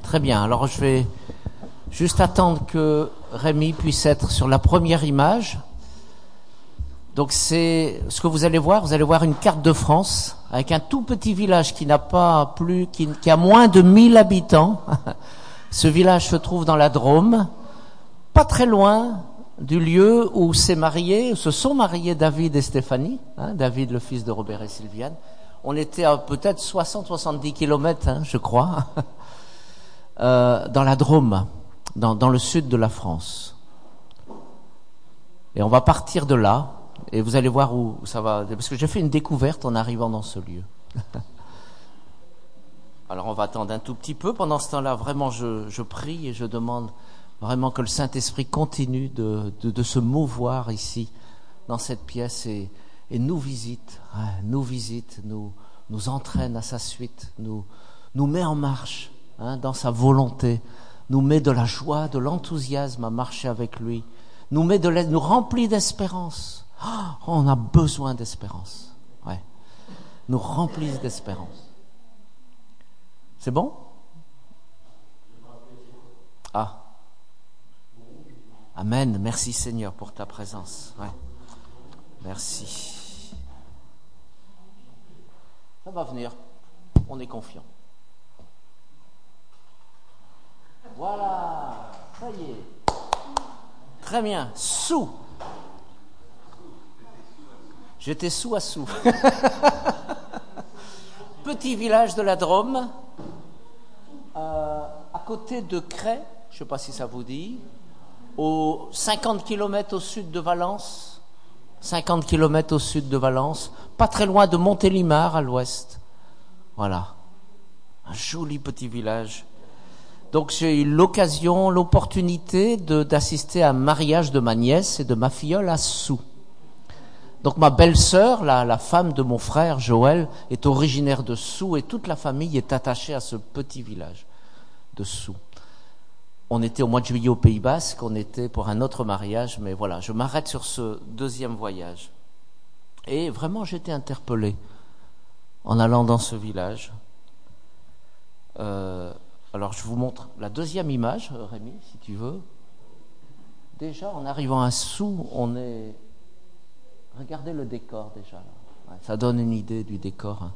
Très bien. Alors je vais juste attendre que Rémi puisse être sur la première image. Donc c'est ce que vous allez voir une carte de France avec un tout petit village qui a moins de 1000 habitants. Ce village se trouve dans la Drôme, pas très loin du lieu où se sont mariés David et Stéphanie, David le fils de Robert et Sylviane. On était à peut-être 60-70 kilomètres, je crois, dans la Drôme, dans le sud de la France. Et on va partir de là, et vous allez voir où ça va, parce que j'ai fait une découverte en arrivant dans ce lieu. Alors on va attendre un tout petit peu. Pendant ce temps-là, vraiment, je prie et je demande vraiment que le Saint-Esprit continue de se mouvoir ici, dans cette pièce, et nous visite, nous entraîne à sa suite, nous met en marche dans sa volonté, nous met de la joie, de l'enthousiasme à marcher avec lui, nous remplit d'espérance. Oh, on a besoin d'espérance. Ouais. Nous remplit d'espérance. C'est bon? Ah. Amen. Merci Seigneur pour ta présence. Ouais. Merci. Ça va venir. On est confiant. Voilà. Ça y est. Très bien. Sous. J'étais sous à sous. Petit village de la Drôme, à côté de Cray, je ne sais pas si ça vous dit, 50 km au sud de Valence, 50 km au sud de Valence, pas très loin de Montélimar à l'ouest. Voilà, un joli petit village. Donc j'ai eu l'opportunité d'assister à un mariage de ma nièce et de ma filleule à Sous. Donc ma belle-sœur, la femme de mon frère Joël, est originaire de Sous et toute la famille est attachée à ce petit village de Sous. On était au mois de juillet au Pays Basque, on était pour un autre mariage, mais voilà, je m'arrête sur ce deuxième voyage. Et vraiment, j'étais interpellé en allant dans ce village. Alors je vous montre la deuxième image, Rémi, si tu veux. Déjà, en arrivant à Sous, regardez le décor déjà. Ouais, ça donne une idée du décor.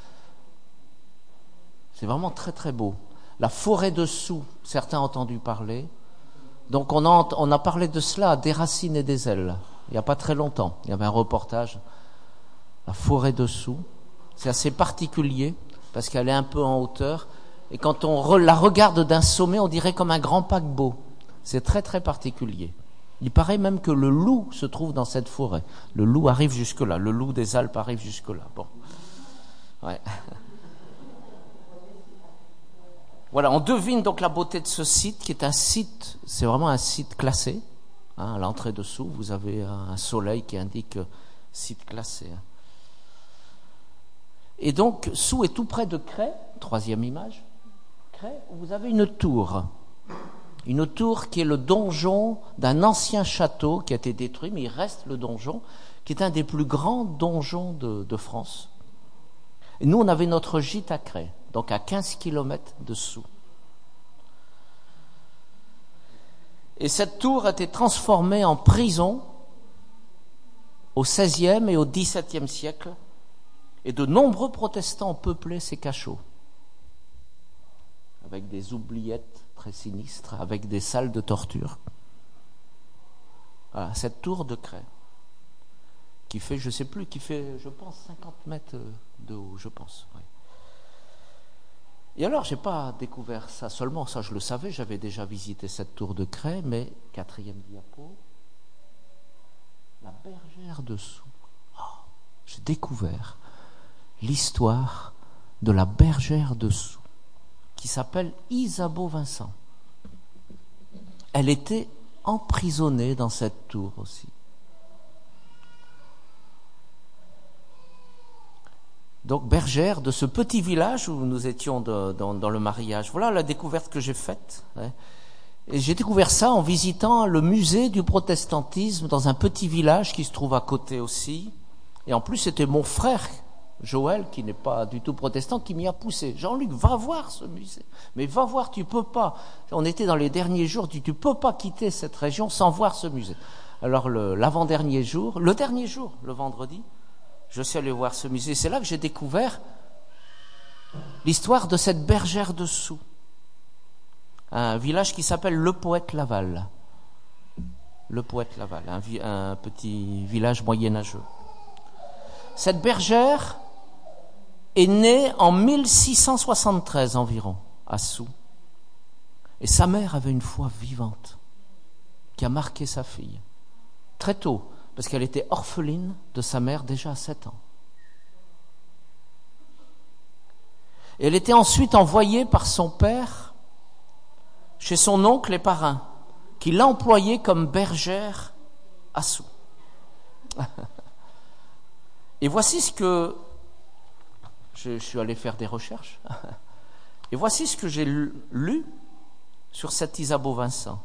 C'est vraiment très très beau. La forêt de Sous, certains ont entendu parler. Donc on a parlé de cela à Des Racines et des Ailes. Il n'y a pas très longtemps. Il y avait un reportage. La forêt de Sous. C'est assez particulier parce qu'elle est un peu en hauteur. Et quand on la regarde d'un sommet, on dirait comme un grand paquebot. C'est très très particulier. Il paraît même que le loup se trouve dans cette forêt. Le loup arrive jusque-là. Le loup des Alpes arrive jusque-là. Bon. Ouais. Voilà, on devine donc la beauté de ce site, qui est un site, c'est vraiment un site classé. À l'entrée de Sous, vous avez un soleil qui indique site classé. Et donc, Sous est tout près de Cray, troisième image. Cray, vous avez une tour. Une tour qui est le donjon d'un ancien château qui a été détruit, mais il reste le donjon, qui est un des plus grands donjons de France. Et nous, on avait notre gîte à Cray, donc à 15 km de Sous. Et cette tour a été transformée en prison au XVIe et au XVIIe siècle, et de nombreux protestants ont peuplé ces cachots, avec des oubliettes très sinistre, avec des salles de torture. Voilà, cette tour de Cray, qui fait, je pense, 50 mètres de haut, je pense. Oui. Et alors, j'ai pas découvert ça seulement, ça je le savais, j'avais déjà visité cette tour de Cray, mais, quatrième diapo, la bergère de Sous. Oh, j'ai découvert l'histoire de la bergère de Sous, qui s'appelle Isabeau Vincent. Elle était emprisonnée dans cette tour aussi. Donc bergère de ce petit village où nous étions dans le mariage. Voilà la découverte que j'ai faite. Et j'ai découvert ça en visitant le musée du protestantisme dans un petit village qui se trouve à côté aussi. Et en plus, c'était mon frère Joël, qui n'est pas du tout protestant, qui m'y a poussé. Jean-Luc, va voir ce musée. Mais va voir, tu peux pas. On était dans les derniers jours, tu peux pas quitter cette région sans voir ce musée. Alors l'avant-dernier jour, le dernier jour, le vendredi, je suis allé voir ce musée. C'est là que j'ai découvert l'histoire de cette bergère de Soult, un village qui s'appelle Le Poète-Laval. Le Poète-Laval, un petit village moyenâgeux. Cette bergère est née en 1673 environ, à Soult. Et sa mère avait une foi vivante qui a marqué sa fille très tôt, parce qu'elle était orpheline de sa mère déjà à 7 ans. Et elle était ensuite envoyée par son père chez son oncle et parrain, qui l'a employée comme bergère à Soult. Et voici ce que... Je suis allé faire des recherches. Et voici ce que j'ai lu sur cette Isabeau Vincent.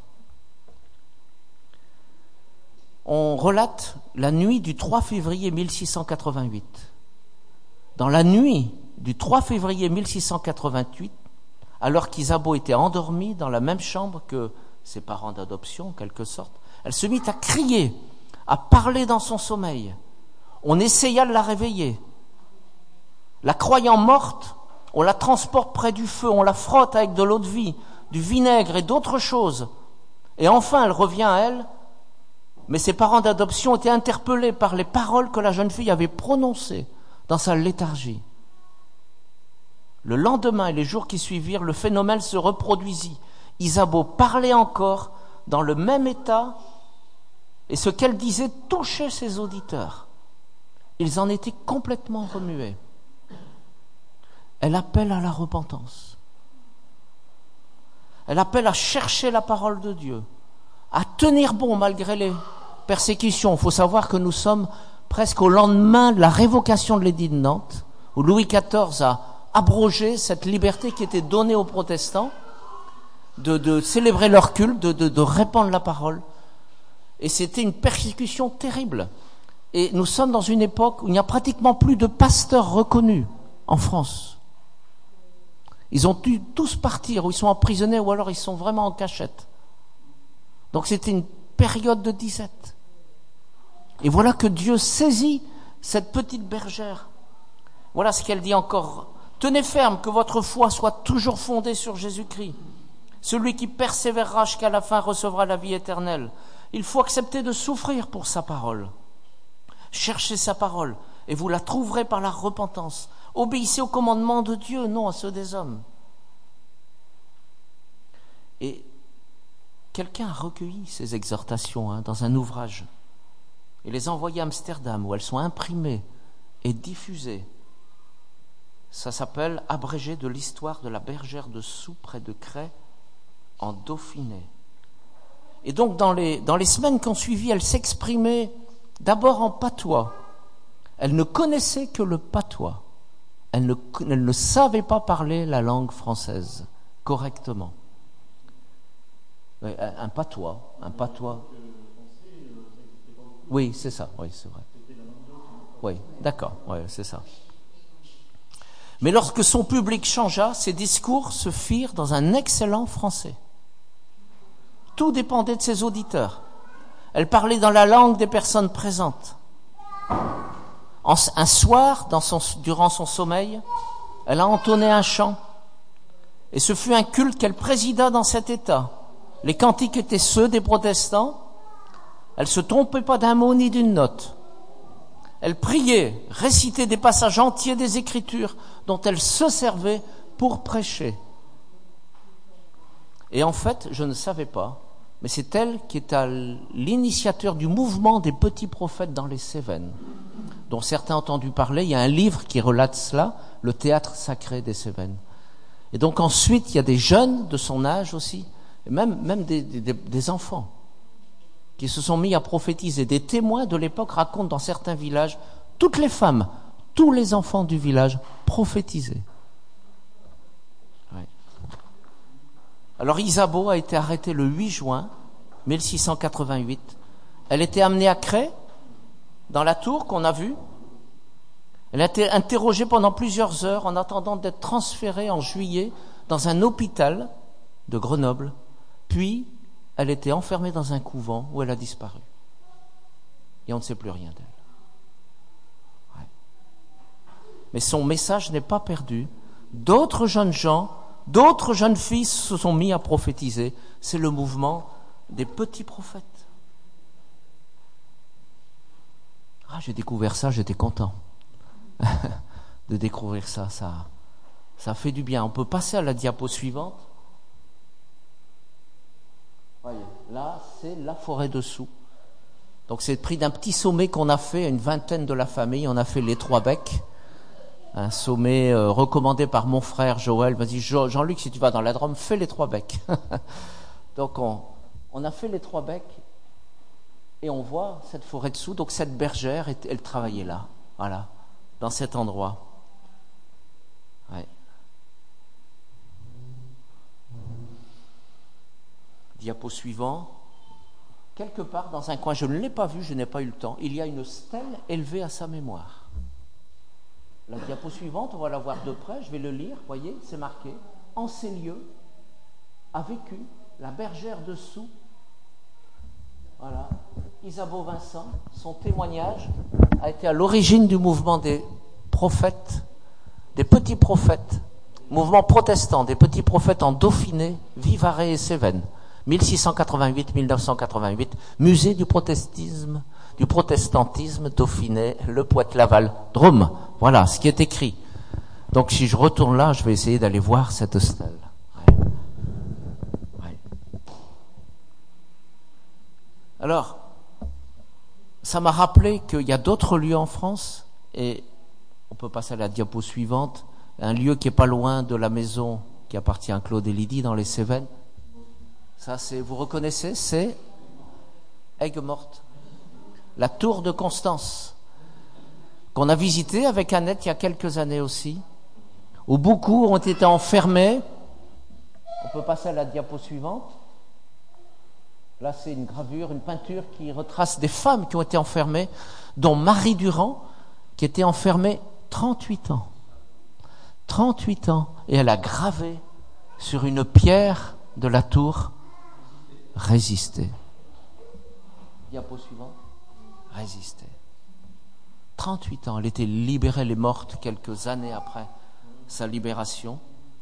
On relate la nuit du 3 février 1688. Dans la nuit du 3 février 1688, alors qu'Isabeau était endormie dans la même chambre que ses parents d'adoption, en quelque sorte, elle se mit à crier, à parler dans son sommeil. On essaya de la réveiller. La croyant morte, on la transporte près du feu, on la frotte avec de l'eau de vie, du vinaigre et d'autres choses. Et enfin, elle revient à elle, mais ses parents d'adoption étaient interpellés par les paroles que la jeune fille avait prononcées dans sa léthargie. Le lendemain et les jours qui suivirent, le phénomène se reproduisit. Isabeau parlait encore dans le même état, et ce qu'elle disait touchait ses auditeurs. Ils en étaient complètement remués. Elle appelle à la repentance. Elle appelle à chercher la parole de Dieu, à tenir bon malgré les persécutions. Il faut savoir que nous sommes presque au lendemain de la révocation de l'édit de Nantes, où Louis XIV a abrogé cette liberté qui était donnée aux protestants de célébrer leur culte, de répandre la parole. Et c'était une persécution terrible. Et nous sommes dans une époque où il n'y a pratiquement plus de pasteurs reconnus en France. Ils ont dû tous partir, ou ils sont emprisonnés, ou alors ils sont vraiment en cachette. Donc c'était une période de disette. Et voilà que Dieu saisit cette petite bergère. Voilà ce qu'elle dit encore. Tenez ferme, que votre foi soit toujours fondée sur Jésus-Christ. Celui qui persévérera jusqu'à la fin recevra la vie éternelle. Il faut accepter de souffrir pour sa parole. Cherchez sa parole, et vous la trouverez par la repentance. Obéissez aux commandements de Dieu, non à ceux des hommes. Et quelqu'un a recueilli ces exhortations dans un ouvrage et les a envoyées à Amsterdam, où elles sont imprimées et diffusées. Ça s'appelle « Abrégé de l'histoire de la bergère de Soult près de Crest, en Dauphiné ». Et donc, dans les semaines qui ont suivi, elle s'exprimait d'abord en patois. Elle ne connaissait que le patois. Elle ne savait pas parler la langue française correctement. Un patois. Oui, c'est ça, oui, c'est vrai. Oui, d'accord, oui, c'est ça. Mais lorsque son public changea, ses discours se firent dans un excellent français. Tout dépendait de ses auditeurs. Elle parlait dans la langue des personnes présentes. Un soir, durant son sommeil, elle a entonné un chant. Et ce fut un culte qu'elle présida dans cet état. Les cantiques étaient ceux des protestants. Elle ne se trompait pas d'un mot ni d'une note. Elle priait, récitait des passages entiers des Écritures dont elle se servait pour prêcher. Et en fait, je ne savais pas, mais c'est elle qui est à l'initiateur du mouvement des petits prophètes dans les Cévennes, dont certains ont entendu parler. Il y a un livre qui relate cela, le théâtre sacré des Cévennes. Et donc ensuite, il y a des jeunes de son âge aussi, et même des enfants, qui se sont mis à prophétiser. Des témoins de l'époque racontent dans certains villages, toutes les femmes, tous les enfants du village prophétisaient. Ouais. Alors Isabeau a été arrêtée le 8 juin 1688. Elle était amenée à Crest, dans la tour qu'on a vue. Elle a été interrogée pendant plusieurs heures en attendant d'être transférée en juillet dans un hôpital de Grenoble. Puis, elle était enfermée dans un couvent où elle a disparu. Et on ne sait plus rien d'elle. Ouais. Mais son message n'est pas perdu. D'autres jeunes gens, d'autres jeunes filles se sont mis à prophétiser. C'est le mouvement des petits prophètes. Ah, j'ai découvert ça, j'étais content de découvrir ça. Ça fait du bien. On peut passer à la diapo suivante. Voyez, là, c'est la forêt dessous. Donc, c'est le prix d'un petit sommet qu'on a fait, une vingtaine de la famille. On a fait les 3 becs. Un sommet recommandé par mon frère Joël. Vas-y, Jean-Luc, si tu vas dans la Drôme, fais les 3 becs. Donc, on a fait les 3 becs. Et on voit cette forêt dessous. Donc, cette bergère, elle travaillait là. Voilà. Dans cet endroit. Ouais. Diapo suivant. Quelque part dans un coin, je ne l'ai pas vu, je n'ai pas eu le temps, il y a une stèle élevée à sa mémoire. La diapo suivante, on va la voir de près, je vais le lire, voyez, c'est marqué. En ces lieux a vécu la bergère dessous. Voilà. Isabeau Vincent, son témoignage a été à l'origine du mouvement des prophètes, des petits prophètes, mouvement protestant, des petits prophètes en Dauphiné, Vivarais et Cévennes. 1688-1988, musée du protestantisme, Dauphiné, Le Poët-Laval, Drôme. Voilà ce qui est écrit. Donc si je retourne là, je vais essayer d'aller voir cette stèle. Ouais. Ouais. Alors, ça m'a rappelé qu'il y a d'autres lieux en France, et on peut passer à la diapo suivante, un lieu qui est pas loin de la maison qui appartient à Claude et Lydie dans les Cévennes. Ça, vous reconnaissez, c'est Aigues-Mortes, la tour de Constance, qu'on a visitée avec Annette il y a quelques années aussi, où beaucoup ont été enfermés. On peut passer à la diapo suivante. Là, c'est une gravure, une peinture qui retrace des femmes qui ont été enfermées, dont Marie Durand, qui était enfermée 38 ans. 38 ans. Et elle a gravé sur une pierre de la tour « Résister ». Diapo suivante. Résister. 38 ans. Elle était libérée, elle est morte quelques années après sa libération.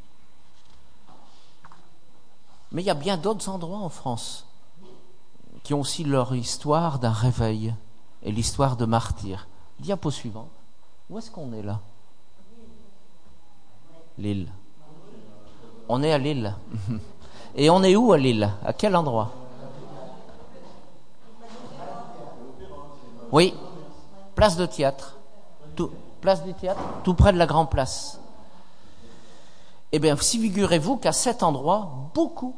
Mais il y a bien d'autres endroits en France qui ont aussi leur histoire d'un réveil et l'histoire de martyrs. Diapo suivante. Où est-ce qu'on est là? Lille. On est à Lille. Et on est où à Lille? À quel endroit? Oui, place de théâtre. Place du théâtre, tout près de la Grand Place. Eh bien, si figurez-vous qu'à cet endroit, beaucoup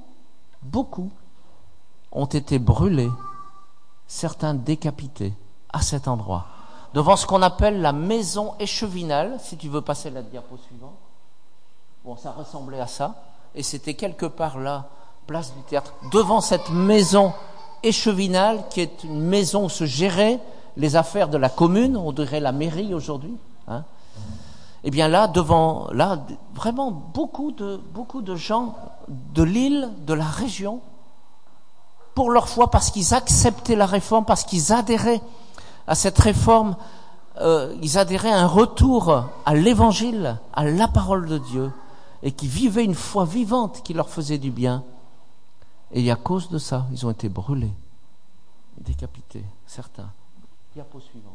ont été brûlés, certains décapités, à cet endroit, devant ce qu'on appelle la maison échevinale, si tu veux passer la diapo suivante. Bon, ça ressemblait à ça, et c'était quelque part là, place du théâtre, devant cette maison échevinale, qui est une maison où se géraient les affaires de la commune, on dirait la mairie aujourd'hui, hein. Eh bien là, devant, là, vraiment beaucoup de gens de Lille, de la région, pour leur foi, parce qu'ils acceptaient la réforme, parce qu'ils adhéraient à cette réforme, ils adhéraient à un retour à l'évangile, à la parole de Dieu, et qui vivaient une foi vivante qui leur faisait du bien. Et à cause de ça, ils ont été brûlés, décapités, certains. Diapo suivante.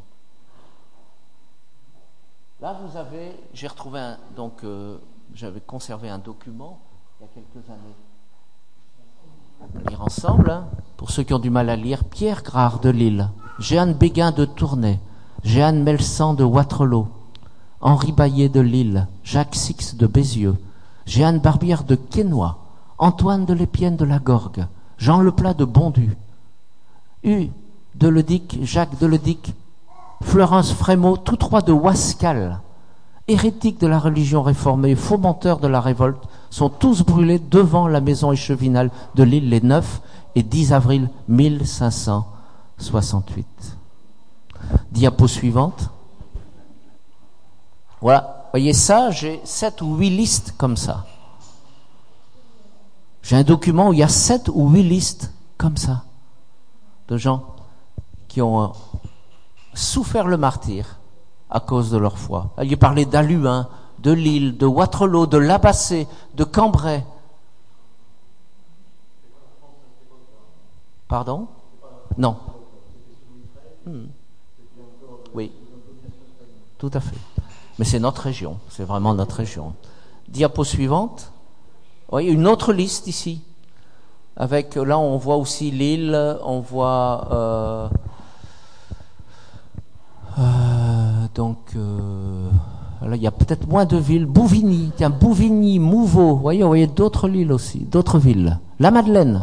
Là, vous avez, j'ai retrouvé j'avais conservé un document il y a quelques années. On peut lire ensemble, hein, pour ceux qui ont du mal à lire. Pierre Grard de Lille, Jeanne Béguin de Tournai, Jeanne Melsan de Waterloo, Henri Baillet de Lille, Jacques Six de Bézieux, Jeanne Barbière de Quesnoy, Antoine de Lépienne de la Gorgue, Jean Leplat de Bondu, Deledic, Jacques Deledic, Florence Frémaux, tous trois de Wascal, hérétiques de la religion réformée, fomenteurs de la révolte, sont tous brûlés devant la maison échevinale de Lille les 9 et 10 avril 1568. Diapo suivante. Voilà, voyez ça, j'ai 7 ou 8 listes comme ça. J'ai un document où il y a 7 ou 8 listes comme ça de gens qui ont souffert le martyre à cause de leur foi. Il y a parlé d'Aluin, de Lille, de Waterloo, de Labassé, de Cambrai. Pardon? Non. Oui, tout à fait. Mais c'est notre région, c'est vraiment notre région. Diapo suivante. Oui, une autre liste ici. Avec, là, on voit aussi Lille, on voit là, il y a peut-être moins de villes. Bouvigny, tiens, Bouvigny, Mouveau, vous voyez d'autres villes aussi, d'autres villes. La Madeleine.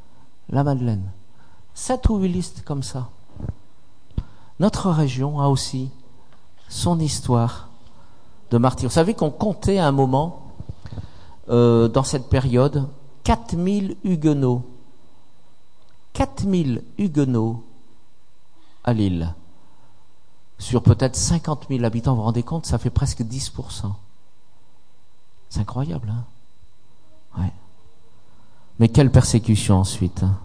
7 ou 8 listes comme ça. Notre région a aussi son histoire de martyrs. Vous savez qu'on comptait à un moment, dans cette période, 4000 Huguenots. 4000 Huguenots à Lille. Sur peut-être 50 000 habitants, vous vous rendez compte, ça fait presque 10%. C'est incroyable, hein? Ouais. Mais quelle persécution ensuite, hein?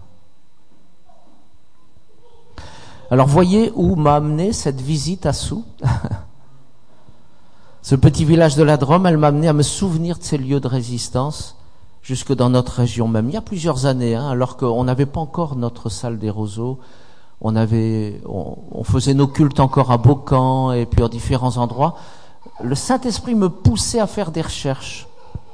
Alors voyez où m'a amené cette visite à Soux. Ce petit village de la Drôme, elle m'a amené à me souvenir de ces lieux de résistance, jusque dans notre région même. Il y a plusieurs années, hein, alors qu'on n'avait pas encore notre salle des roseaux. On faisait nos cultes encore à Beaucamp et puis à différents endroits. Le Saint-Esprit me poussait à faire des recherches.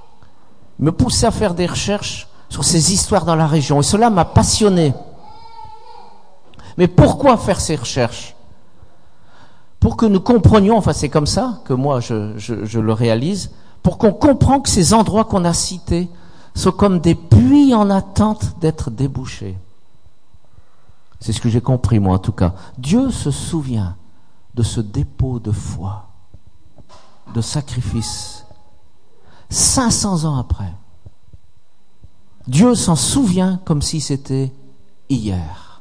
Sur ces histoires dans la région. Et cela m'a passionné. Mais pourquoi faire ces recherches? Pour que nous comprenions, enfin c'est comme ça que moi je le réalise, pour qu'on comprenne que ces endroits qu'on a cités sont comme des puits en attente d'être débouchés. C'est ce que j'ai compris, moi, en tout cas. Dieu se souvient de ce dépôt de foi, de sacrifice, 500 ans après. Dieu s'en souvient comme si c'était hier.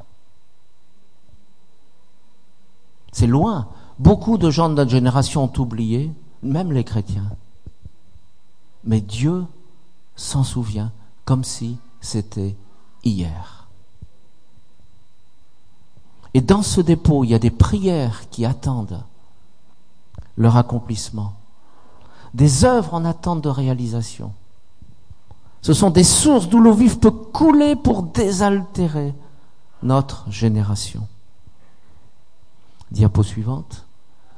C'est loin. Beaucoup de gens de notre génération ont oublié, même les chrétiens. Mais Dieu s'en souvient comme si c'était hier. Et dans ce dépôt, il y a des prières qui attendent leur accomplissement. Des œuvres en attente de réalisation. Ce sont des sources d'où l'eau vive peut couler pour désaltérer notre génération. Diapo suivante.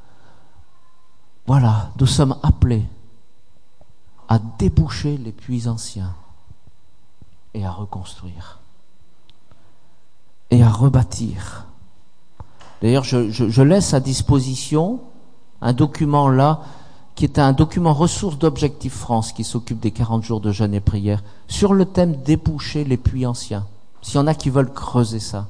Voilà, nous sommes appelés à déboucher les puits anciens et à reconstruire et à rebâtir. D'ailleurs, je laisse à disposition un document là, qui est un document ressources d'Objectif France, qui s'occupe des 40 jours de jeûne et prière, sur le thème déboucher les puits anciens. S'il y en a qui veulent creuser ça.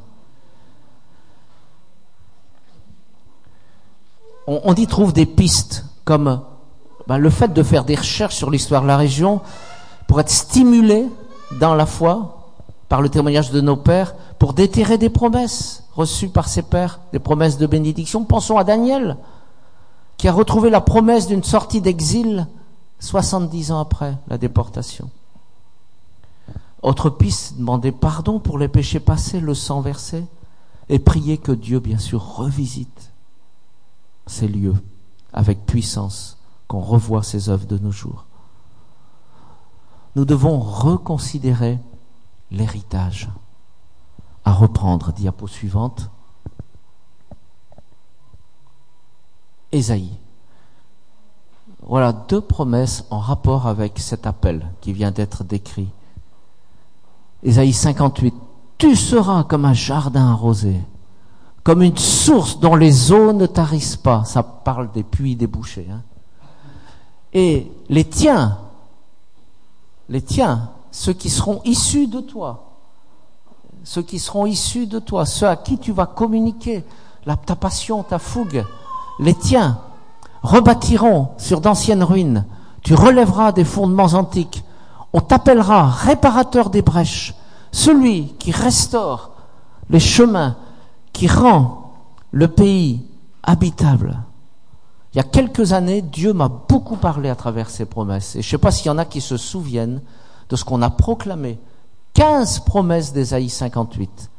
On y trouve des pistes, comme le fait de faire des recherches sur l'histoire de la région, pour être stimulé dans la foi, par le témoignage de nos pères, pour déterrer des promesses reçues par ses pères, des promesses de bénédiction. Pensons à Daniel, qui a retrouvé la promesse d'une sortie d'exil 70 ans après la déportation. Autre piste, demander pardon pour les péchés passés, le sang versé, et prier que Dieu, bien sûr, revisite ces lieux avec puissance, qu'on revoie ces œuvres de nos jours. Nous devons reconsidérer l'héritage. À reprendre, diapo suivante. Ésaïe. Voilà 2 promesses en rapport avec cet appel qui vient d'être décrit. Ésaïe 58. Tu seras comme un jardin arrosé, comme une source dont les eaux ne tarissent pas. Ça parle des puits débouchés. Hein. Et les tiens, ceux qui seront issus de toi, ceux à qui tu vas communiquer ta passion, ta fougue, les tiens rebâtiront sur d'anciennes ruines. Tu relèveras des fondements antiques. On t'appellera réparateur des brèches, celui qui restaure les chemins, qui rend le pays habitable. Il y a quelques années, Dieu m'a beaucoup parlé à travers ses promesses. Et je ne sais pas s'il y en a qui se souviennent de ce qu'on a proclamé. 15 promesses d'Ésaïe 58.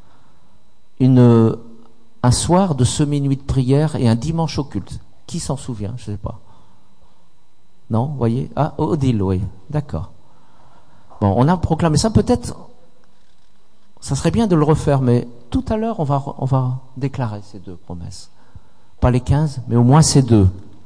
Un soir de semi-nuit de prière et un dimanche au culte. Qui s'en souvient? Je ne sais pas. Non, vous voyez? Ah, Odile, oui. D'accord. Bon, on a proclamé ça. Peut-être, ça serait bien de le refaire, mais tout à l'heure, on va déclarer ces 2 promesses. Pas les 15, mais au moins ces 2.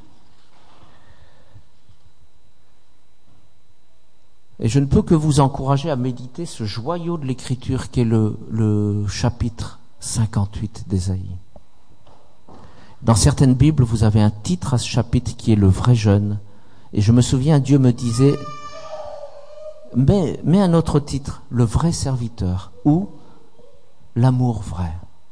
Et je ne peux que vous encourager à méditer ce joyau de l'Écriture qui est le chapitre 58 d'Ésaïe. Dans certaines Bibles, vous avez un titre à ce chapitre qui est le vrai jeûne. Et je me souviens, Dieu me disait, mets un autre titre, le vrai serviteur, ou l'amour vrai.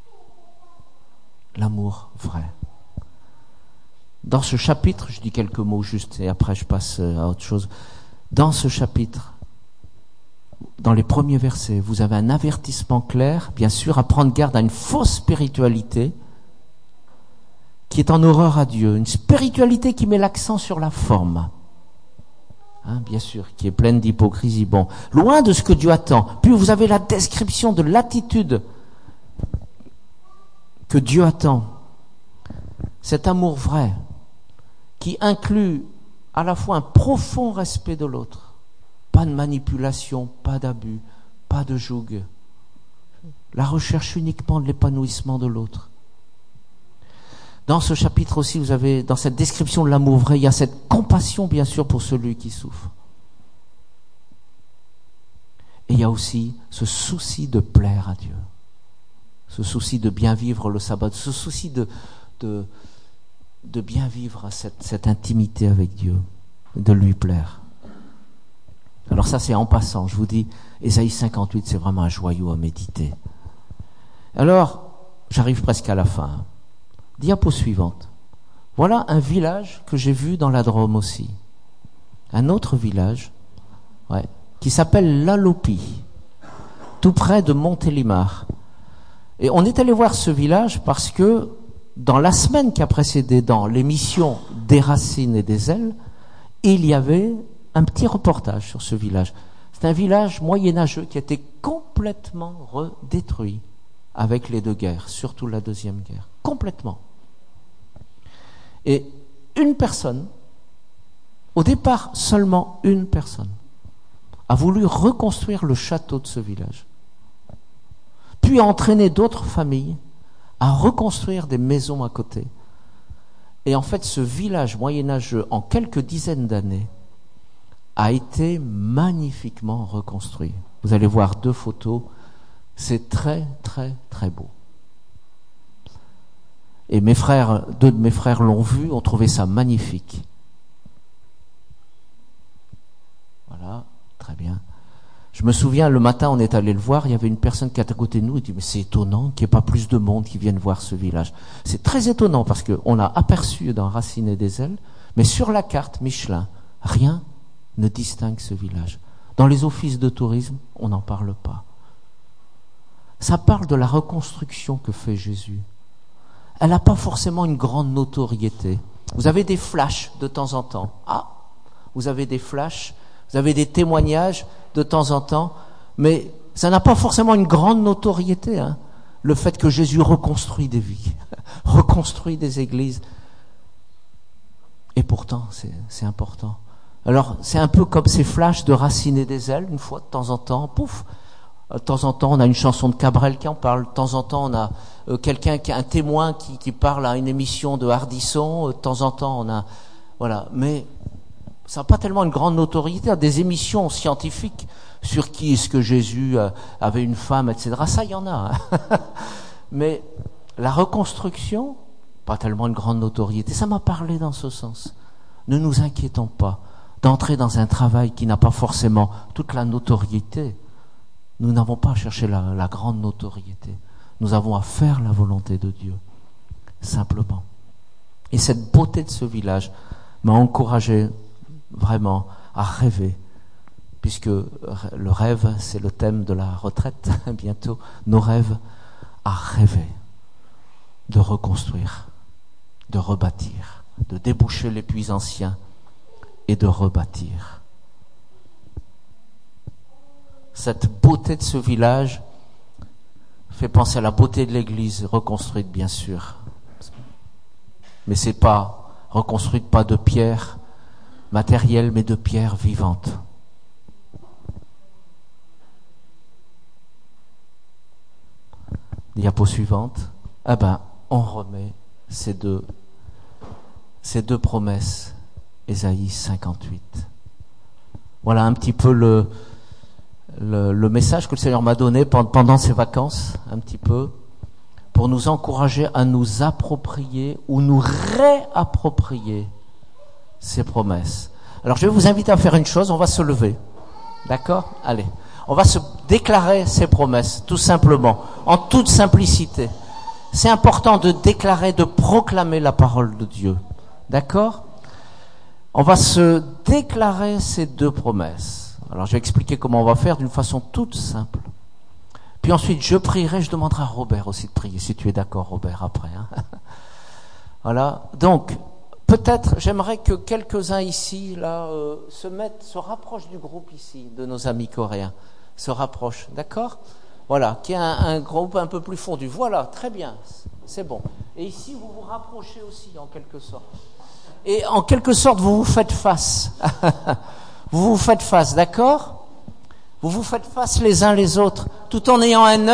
L'amour vrai. Dans ce chapitre, je dis quelques mots juste et après je passe à autre chose. Dans ce chapitre, dans les premiers versets, vous avez un avertissement clair, bien sûr, à prendre garde à une fausse spiritualité qui est en horreur à Dieu, une spiritualité qui met l'accent sur la forme, bien sûr, qui est pleine d'hypocrisie. Bon, loin de ce que Dieu attend. Puis vous avez la description de l'attitude que Dieu attend. Cet amour vrai qui inclut à la fois un profond respect de l'autre, pas de manipulation, pas d'abus, pas de joug, la recherche uniquement de l'épanouissement de l'autre. Dans ce chapitre aussi, vous avez, dans cette description de l'amour vrai, il y a cette compassion, bien sûr, pour celui qui souffre. Et il y a aussi ce souci de plaire à Dieu, ce souci de bien vivre le sabbat, ce souci de bien vivre cette intimité avec Dieu, de lui plaire. Alors ça, c'est en passant. Je vous dis, Ésaïe 58, c'est vraiment un joyau à méditer. Alors, j'arrive presque à la fin. Diapo suivante. Voilà un village que j'ai vu dans la Drôme aussi. Un autre village, qui s'appelle Lalopi, tout près de Montélimar. Et on est allé voir ce village parce que dans la semaine qui a précédé, dans l'émission Des racines et des ailes, il y avait un petit reportage sur ce village. C'est un village moyenâgeux qui a été complètement détruit avec les 2 guerres, surtout la Deuxième Guerre. Complètement. Et une personne, au départ seulement une personne, a voulu reconstruire le château de ce village. Puis a entraîné d'autres familles à reconstruire des maisons à côté. Et en fait, ce village moyenâgeux, en quelques dizaines d'années, a été magnifiquement reconstruit. Vous allez voir 2 photos. C'est très, très, très beau. Et 2 de mes frères l'ont vu, ont trouvé ça magnifique. Voilà, très bien. Je me souviens, le matin, on est allé le voir, il y avait une personne qui était à côté de nous, et dit, mais c'est étonnant qu'il n'y ait pas plus de monde qui vienne voir ce village. C'est très étonnant parce qu'on a aperçu dans Racines et des ailes, mais sur la carte Michelin, rien ne distingue ce village. Dans les offices de tourisme, on n'en parle pas. Ça parle de la reconstruction que fait Jésus. Elle n'a pas forcément une grande notoriété. Vous avez des flashs de temps en temps. Vous avez des flashs, vous avez des témoignages de temps en temps, mais ça n'a pas forcément une grande notoriété, le fait que Jésus reconstruit des vies, reconstruit des églises. Et pourtant, c'est important. Alors, c'est un peu comme ces flashs de Racines et des ailes, une fois de temps en temps, pouf. De temps en temps, on a une chanson de Cabrel qui en parle. De temps en temps, on a quelqu'un qui a un témoin qui parle à une émission de Hardisson. De temps en temps, on a... Voilà. Mais ça n'a pas tellement une grande notoriété. Des émissions scientifiques sur qui est-ce que Jésus avait une femme, etc. Ça, il y en a. Mais la reconstruction, pas tellement une grande notoriété. Ça m'a parlé dans ce sens. Ne nous inquiétons pas d'entrer dans un travail qui n'a pas forcément toute la notoriété. Nous n'avons pas à chercher la grande notoriété. Nous avons à faire la volonté de Dieu, simplement. Et cette beauté de ce village m'a encouragé vraiment à rêver, puisque le rêve, c'est le thème de la retraite, bientôt. Nos rêves, à rêver de reconstruire, de rebâtir, de déboucher les puits anciens et de rebâtir. Cette beauté de ce village fait penser à la beauté de l'église, reconstruite bien sûr. Mais c'est pas reconstruite pas de pierre matérielle, mais de pierre vivante. Diapo suivante. On remet ces deux promesses. Ésaïe 58. Voilà un petit peu le message que le Seigneur m'a donné pendant ces vacances, un petit peu, pour nous encourager à nous approprier ou nous réapproprier ces promesses. Alors je vais vous inviter à faire une chose, on va se lever. D'accord ? Allez. On va se déclarer ces promesses, tout simplement, en toute simplicité. C'est important de déclarer, de proclamer la parole de Dieu. D'accord ? On va se déclarer ces deux promesses. Alors je vais expliquer comment on va faire d'une façon toute simple. Puis ensuite je prierai, je demanderai à Robert aussi de prier, si tu es d'accord Robert, après. Voilà, donc peut-être j'aimerais que quelques-uns ici là se rapprochent du groupe ici, de nos amis coréens, se rapprochent, d'accord ? Voilà, qu'il y ait un groupe un peu plus fondu. Voilà, très bien, c'est bon. Et ici vous vous rapprochez aussi en quelque sorte. Et en quelque sorte, vous vous faites face. Vous vous faites face, d'accord ? Vous vous faites face les uns les autres, tout en ayant un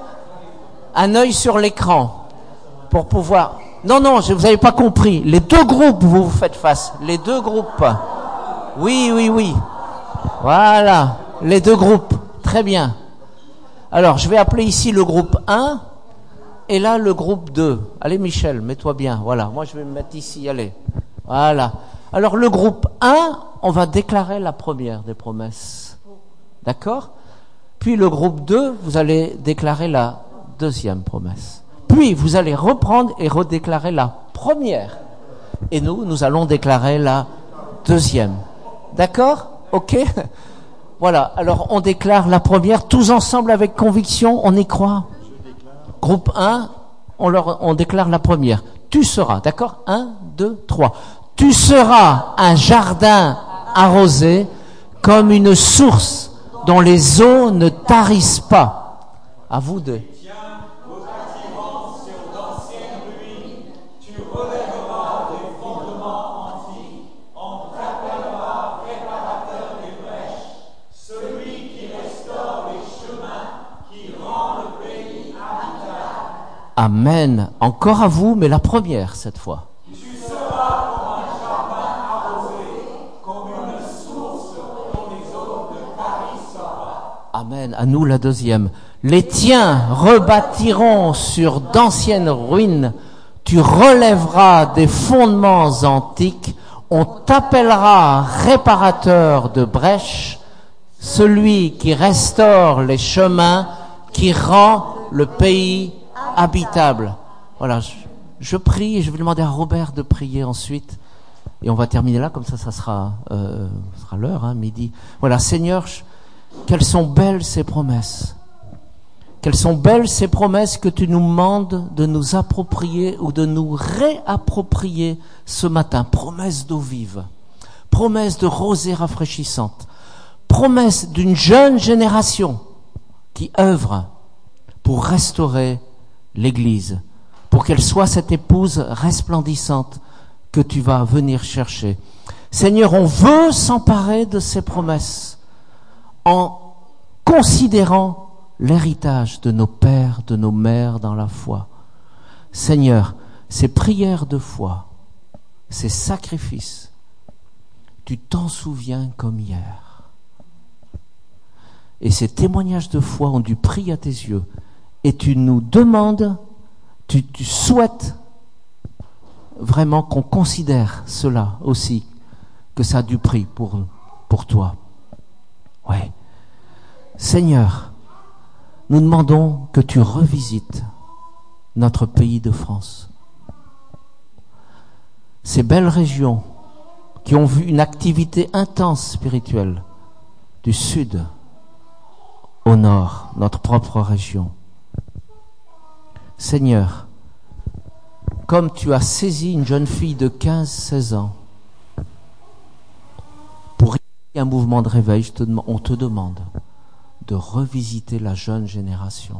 œil sur l'écran, pour pouvoir... Non, vous n'avez pas compris. Les deux groupes, vous vous faites face. Les deux groupes. Oui. Voilà, les deux groupes. Très bien. Alors, je vais appeler ici le groupe 1, et là, le groupe 2. Allez, Michel, mets-toi bien. Voilà, moi, je vais me mettre ici, allez. Voilà. Alors le groupe 1, on va déclarer la première des promesses. D'accord ? Puis le groupe 2, vous allez déclarer la deuxième promesse. Puis vous allez reprendre et redéclarer la première. Et nous allons déclarer la deuxième. D'accord ? Ok ? Voilà. Alors on déclare la première, tous ensemble avec conviction, on y croit. Groupe 1, on déclare la première. Tu seras, d'accord ? 1, 2, 3. Tu seras un jardin arrosé comme une source dont les eaux ne tarissent pas. À vous deux. Amen. Encore à vous, mais la première cette fois. Tu seras comme un jardin arrosé, comme une source dont les eaux ne tarissent pas. Amen. À nous la deuxième. Les tiens rebâtiront sur d'anciennes ruines. Tu relèveras des fondements antiques. On t'appellera réparateur de brèches, celui qui restaure les chemins, qui rend le pays habitable. Voilà, je prie et je vais demander à Robert de prier ensuite. Et on va terminer là, comme ça sera l'heure, midi. Voilà, Seigneur, quelles sont belles ces promesses. Quelles sont belles ces promesses que tu nous demandes de nous approprier ou de nous réapproprier ce matin. Promesses d'eau vive, promesses de rosée rafraîchissante, promesses d'une jeune génération qui œuvre pour restaurer l'Église, pour qu'elle soit cette épouse resplendissante que tu vas venir chercher. Seigneur, on veut s'emparer de ces promesses en considérant l'héritage de nos pères, de nos mères dans la foi. Seigneur, ces prières de foi, ces sacrifices, tu t'en souviens comme hier. Et ces témoignages de foi ont dû prier à tes yeux. Et tu nous demandes, tu souhaites vraiment qu'on considère cela aussi, que ça a du prix pour toi. Ouais. Seigneur, nous demandons que tu revisites notre pays de France. Ces belles régions qui ont vu une activité intense spirituelle du sud au nord, notre propre région. Seigneur, comme tu as saisi une jeune fille de 15-16 ans, pour initier un mouvement de réveil, on te demande de revisiter la jeune génération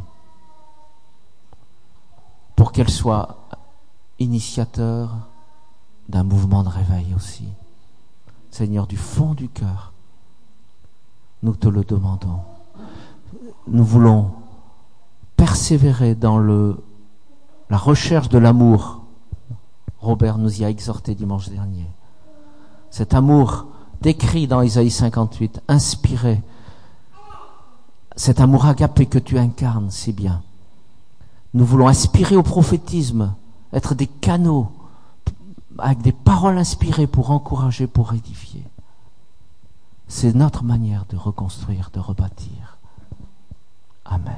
pour qu'elle soit initiateur d'un mouvement de réveil aussi. Seigneur, du fond du cœur, nous te le demandons. Nous voulons persévérer dans la recherche de l'amour. Robert nous y a exhorté dimanche dernier. Cet amour décrit dans Isaïe 58, inspiré, cet amour agapé que tu incarnes si bien. Nous voulons aspirer au prophétisme, être des canaux avec des paroles inspirées pour encourager, pour édifier. C'est notre manière de reconstruire, de rebâtir. Amen.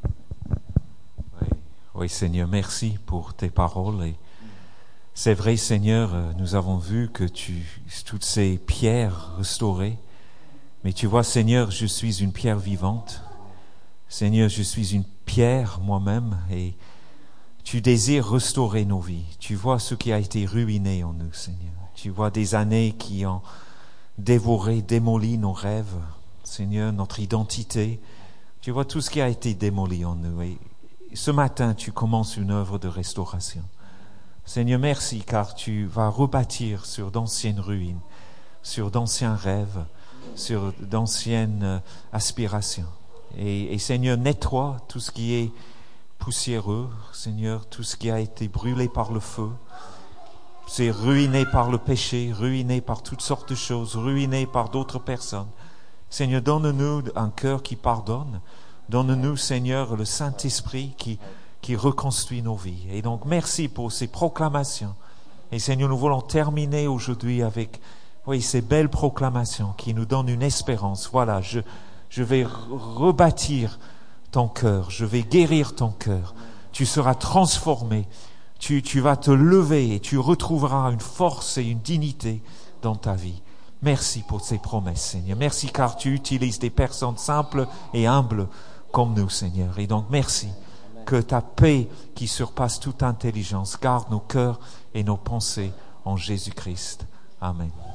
Oui, Seigneur, merci pour tes paroles. Et c'est vrai, Seigneur, nous avons vu que toutes ces pierres restaurées, mais tu vois, Seigneur, je suis une pierre vivante. Seigneur, je suis une pierre moi-même et tu désires restaurer nos vies. Tu vois ce qui a été ruiné en nous, Seigneur. Tu vois des années qui ont dévoré, démoli nos rêves, Seigneur, notre identité. Tu vois tout ce qui a été démoli en nous. Et ce matin, tu commences une œuvre de restauration. Seigneur, merci, car tu vas rebâtir sur d'anciennes ruines, sur d'anciens rêves, sur d'anciennes aspirations. Et Seigneur, nettoie tout ce qui est poussiéreux, Seigneur, tout ce qui a été brûlé par le feu, c'est ruiné par le péché, ruiné par toutes sortes de choses, ruiné par d'autres personnes. Seigneur, donne-nous un cœur qui pardonne. Donne-nous, Seigneur, le Saint-Esprit qui reconstruit nos vies. Et donc, merci pour ces proclamations. Et Seigneur, nous voulons terminer aujourd'hui avec, ces belles proclamations qui nous donnent une espérance. Voilà, je vais rebâtir ton cœur, je vais guérir ton cœur. Tu seras transformé. Tu vas te lever et tu retrouveras une force et une dignité dans ta vie. Merci pour ces promesses, Seigneur. Merci car tu utilises des personnes simples et humbles comme nous, Seigneur. Et donc, merci que ta paix qui surpasse toute intelligence garde nos cœurs et nos pensées en Jésus-Christ. Amen.